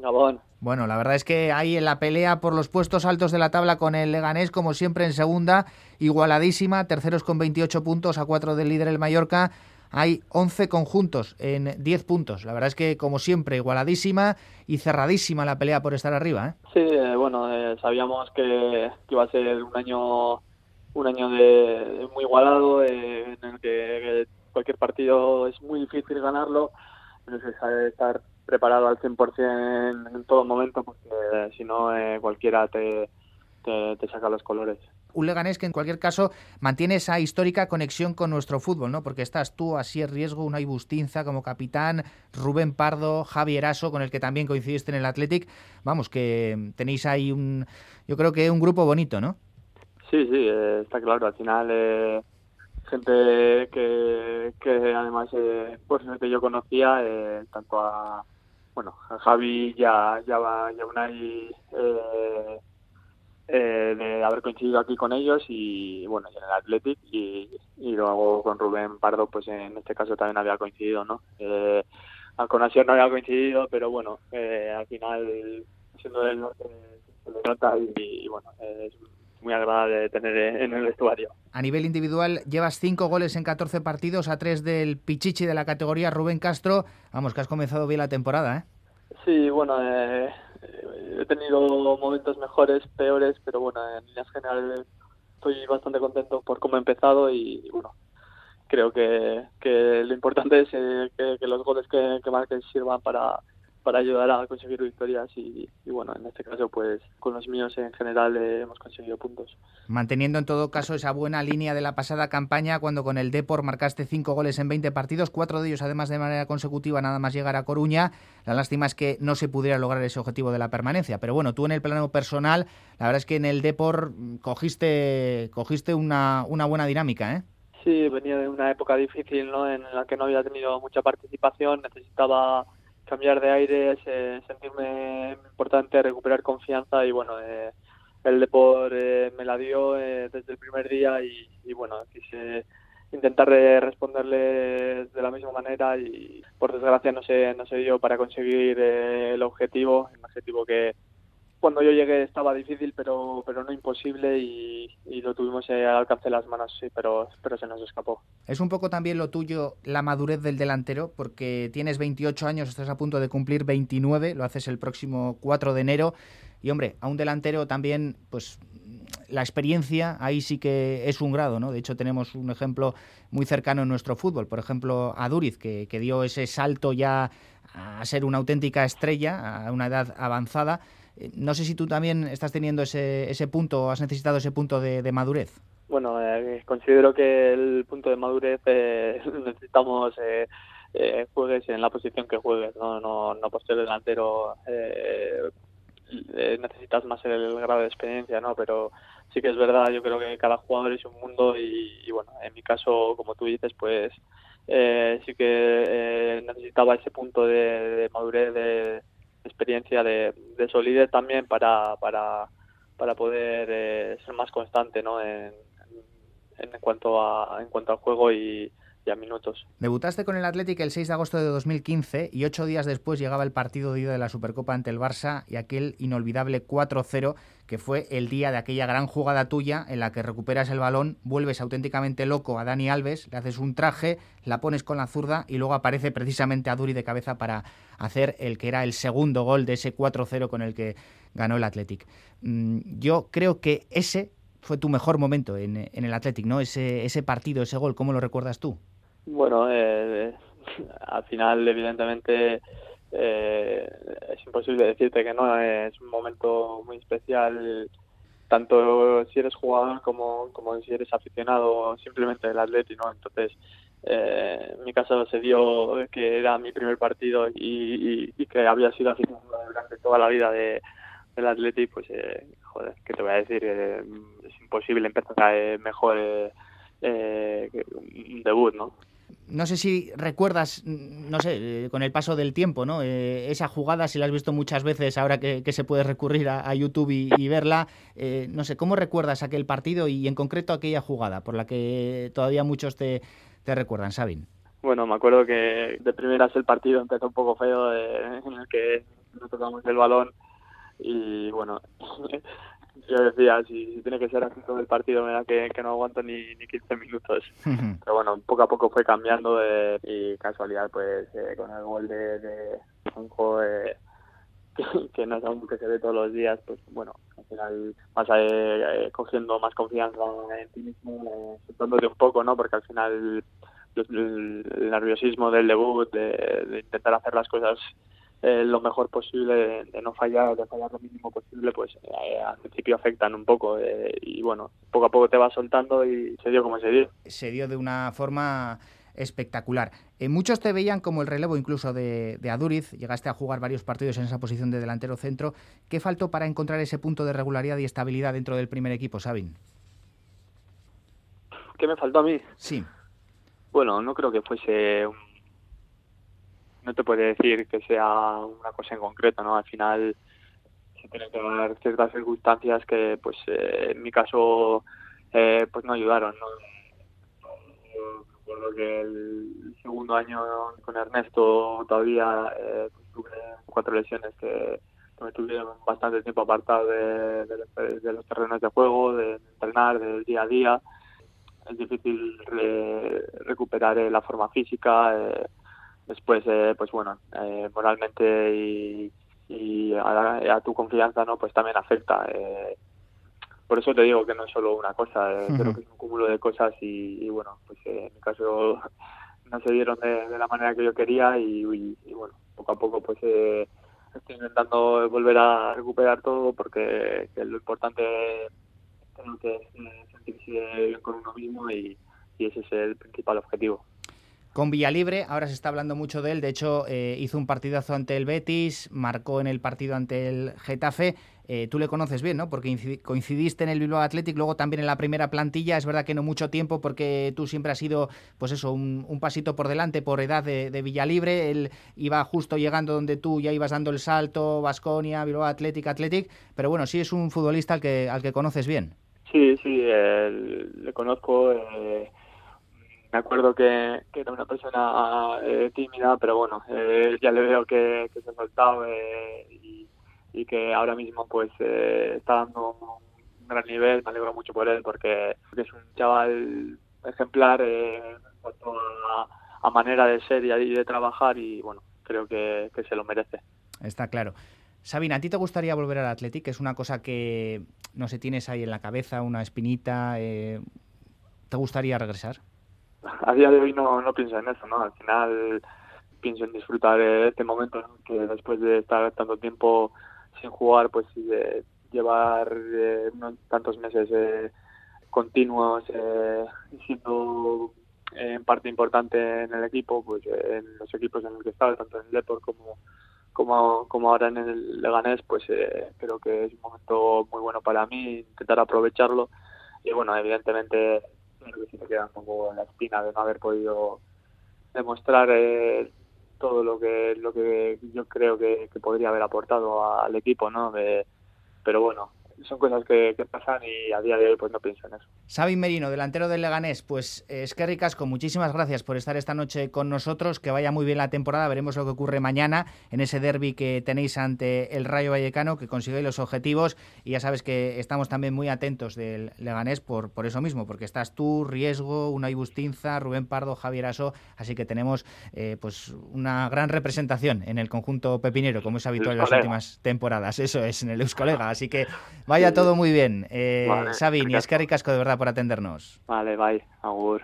Gabón. Bueno, la verdad es que ahí en la pelea por los puestos altos de la tabla con el Leganés, como siempre en segunda, igualadísima, terceros con 28 puntos, a 4 del líder el Mallorca. Hay 11 conjuntos en 10 puntos. La verdad es que, como siempre, igualadísima y cerradísima la pelea por estar arriba, ¿eh? Sí, bueno, sabíamos que iba a ser un año muy igualado, en el que cualquier partido es muy difícil ganarlo, pero se sabe estar preparado al 100% en todo momento, porque si no, cualquiera te saca los colores. Un Leganés que en cualquier caso mantiene esa histórica conexión con nuestro fútbol, ¿no? Porque estás tú, Asier Riesgo, Unai Bustinza como capitán, Rubén Pardo, Javi Eraso, con el que también coincidiste en el Athletic. Vamos, que tenéis ahí yo creo que un grupo bonito, ¿no? Sí, sí, está claro. Al final, gente que además, por suerte yo conocía, tanto a Javi y a Unai, de haber coincidido aquí con ellos y bueno, y en el Athletic y luego con Rubén Pardo, pues en este caso también había coincidido, ¿no? Con Asier no había coincidido, pero bueno, al final siendo del norte se le nota y bueno, es muy agradable de tener en el vestuario. A nivel individual llevas 5 goles en 14 partidos, a 3 del Pichichi de la categoría, Rubén Castro. Vamos, que has comenzado bien la temporada, ¿eh? Sí, bueno, he tenido momentos mejores, peores, pero bueno, en líneas generales estoy bastante contento por cómo he empezado y bueno, creo que lo importante es que los goles que marques sirvan para ayudar a conseguir victorias y bueno, en este caso pues con los míos en general hemos conseguido puntos. Manteniendo en todo caso esa buena línea de la pasada campaña cuando con el Depor marcaste 5 goles en 20 partidos, 4 de ellos además de manera consecutiva nada más llegar a Coruña. La lástima es que no se pudiera lograr ese objetivo de la permanencia, pero bueno, tú en el plano personal, la verdad es que en el Depor cogiste una buena dinámica, ¿eh? Sí, venía de una época difícil, ¿no? En la que no había tenido mucha participación, necesitaba cambiar de aires, sentirme importante, recuperar confianza y bueno, el Depor me la dio desde el primer día y bueno, quise intentar responderle de la misma manera y por desgracia no se dio para conseguir el objetivo que cuando yo llegué estaba difícil, pero no imposible y lo tuvimos al alcance de las manos, sí, pero se nos escapó. Es un poco también lo tuyo la madurez del delantero, porque tienes 28 años, estás a punto de cumplir 29, lo haces el próximo 4 de enero, y hombre, a un delantero también, pues la experiencia ahí sí que es un grado, ¿no? De hecho tenemos un ejemplo muy cercano en nuestro fútbol, por ejemplo a Duriz, que dio ese salto ya a ser una auténtica estrella a una edad avanzada. No sé si tú también estás teniendo ese punto, o has necesitado ese punto de madurez. Bueno, considero que el punto de madurez necesitamos juegues en la posición que juegues, no por ser delantero necesitas más el grado de experiencia, ¿no? Pero sí que es verdad, yo creo que cada jugador es un mundo y bueno, en mi caso, como tú dices, pues sí que necesitaba ese punto de madurez, de experiencia, de solidez también para poder ser más constante, ¿no? En cuanto al juego y a minutos. Debutaste con el Athletic el 6 de agosto de 2015 y 8 días después llegaba el partido de ida de la Supercopa ante el Barça y aquel inolvidable 4-0 que fue el día de aquella gran jugada tuya en la que recuperas el balón, vuelves auténticamente loco a Dani Alves, le haces un traje, la pones con la zurda y luego aparece precisamente Aduri de cabeza para hacer el que era el segundo gol de ese 4-0 con el que ganó el Athletic. Yo creo que ese fue tu mejor momento en el Athletic, ¿no? Ese partido, ese gol, ¿cómo lo recuerdas tú? Bueno, al final, evidentemente, es imposible decirte que no. Es un momento muy especial, tanto si eres jugador como si eres aficionado simplemente del Atleti, ¿no? Entonces, en mi caso se dio que era mi primer partido y que había sido aficionado durante toda la vida del Atleti, pues, joder, ¿qué te voy a decir? Es imposible empezar mejor un debut, ¿no? No sé si recuerdas, no sé, con el paso del tiempo, ¿no? Esa jugada, si la has visto muchas veces, ahora que se puede recurrir a YouTube y verla, no sé, ¿cómo recuerdas aquel partido y en concreto aquella jugada por la que todavía muchos te recuerdan, Sabin? Bueno, me acuerdo que de primeras el partido empezó un poco feo, en el que no tocamos el balón y bueno, yo decía, si tiene que ser así todo el partido, me da que no aguanto ni 15 minutos. Pero bueno, poco a poco fue cambiando y casualidad, pues con el gol de Juanjo, que no es algo que se ve todos los días, pues bueno, al final vas cogiendo más confianza en ti mismo, soltándote un poco, ¿no? Porque al final el nerviosismo del debut, de intentar hacer las cosas lo mejor posible, de no fallar, de fallar lo mínimo posible, pues al principio afectan un poco y bueno, poco a poco te vas soltando y se dio como se dio. Se dio de una forma espectacular. Muchos te veían como el relevo incluso de Aduriz, llegaste a jugar varios partidos en esa posición de delantero centro. ¿Qué faltó para encontrar ese punto de regularidad y estabilidad dentro del primer equipo, Sabin? ¿Qué me faltó a mí? Sí. Bueno, no creo que fuese no te puede decir que sea una cosa en concreto, ¿no? Al final se tienen que dar ciertas circunstancias que, pues, en mi caso, pues no ayudaron, ¿no? Yo recuerdo que el segundo año con Ernesto todavía pues, tuve 4 lesiones que me tuvieron bastante tiempo apartado de los terrenos de juego, de entrenar, del día a día. Es difícil recuperar la forma física. Después, pues bueno, moralmente y a tu confianza, ¿no? Pues también afecta. Por eso te digo que no es solo una cosa, creo que es un cúmulo de cosas y bueno, pues en mi caso no se dieron de la manera que yo quería y bueno, poco a poco pues estoy intentando volver a recuperar todo porque que lo importante creo que es sentirse bien con uno mismo y ese es el principal objetivo. Con Villalibre, ahora se está hablando mucho de él, de hecho hizo un partidazo ante el Betis, marcó en el partido ante el Getafe, tú le conoces bien, ¿no? Porque coincidiste en el Bilbao Athletic, luego también en la primera plantilla, es verdad que no mucho tiempo porque tú siempre has sido, pues eso, un pasito por delante por edad de Villalibre, él iba justo llegando donde tú ya ibas dando el salto, Baskonia, Bilbao Athletic, pero bueno, sí es un futbolista al que conoces bien. Sí, le conozco. Me acuerdo que era una persona tímida, pero bueno, ya le veo que se ha soltado y que ahora mismo pues está dando un gran nivel. Me alegro mucho por él porque es un chaval ejemplar en cuanto a manera de ser y de trabajar y bueno, creo que se lo merece. Está claro. Sabina, ¿a ti te gustaría volver al Athletic? Es una cosa que, no sé, tienes ahí en la cabeza, una espinita. ¿Te gustaría regresar? A día de hoy no pienso en eso, ¿no? Al final pienso en disfrutar este momento, ¿no? Que después de estar tanto tiempo sin jugar, pues llevar unos tantos meses continuos siendo en parte importante en el equipo, pues en los equipos en los que estaba, tanto en el Depor como ahora en el Leganés, pues creo que es un momento muy bueno para mí, intentar aprovecharlo y bueno, evidentemente creo que sí te queda un poco la espina de no haber podido demostrar todo lo que yo creo que podría haber aportado al equipo, ¿no? Pero bueno, son cosas que pasan y a día de hoy pues no pienso en eso. Sabin Merino, delantero del Leganés, pues eskerrik asko, muchísimas gracias por estar esta noche con nosotros, que vaya muy bien la temporada, veremos lo que ocurre mañana en ese derbi que tenéis ante el Rayo Vallecano, que consigáis los objetivos y ya sabes que estamos también muy atentos del Leganés por eso mismo, porque estás tú, Riesgo, Unai Bustinza, Rubén Pardo, Javier Aso, así que tenemos pues una gran representación en el conjunto pepinero, como es habitual en las últimas temporadas, eso es, en el Euskolega, así que vaya todo muy bien. Vale, Sabin, y eskerrik asko de verdad por atendernos. Vale, bye, agur.